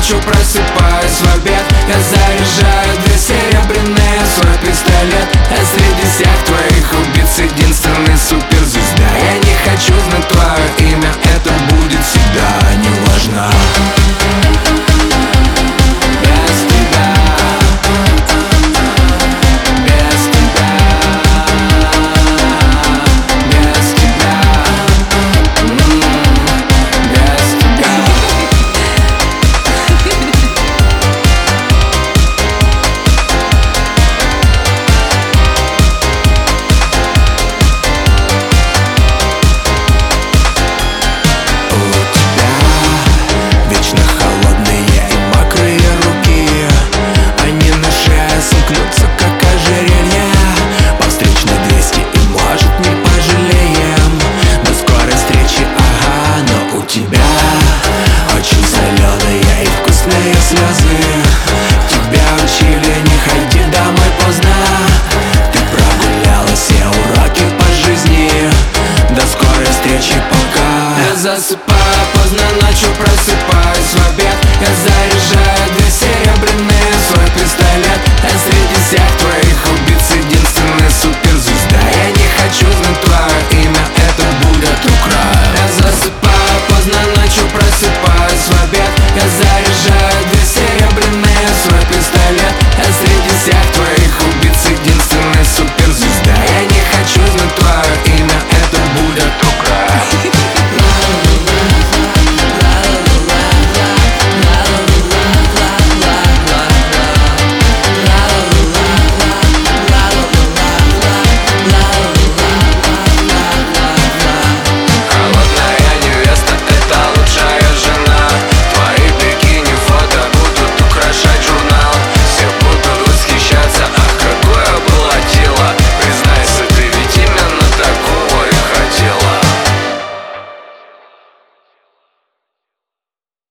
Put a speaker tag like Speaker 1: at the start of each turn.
Speaker 1: ночью просыпаюсь в обед. Я заряжаю две серебряные свой пистолет. А среди всех твоих убийц единственный суперзвезда. Я не хочу знать твое имя, это будет всегда неважно. Слезы тебя учили, не ходи домой поздно. Ты прогуляла все уроки по жизни. До скорой встречи, пока. Я засыпаю поздно, ночью просыпаюсь в обед. Я заряжаю две серебряные свой пистолет. А среди всех твоих убийц единственная суперзвезда. Я не хочу знать твое имя, это будет укра. Я засыпаю поздно, ночью просыпаюсь в обед. Я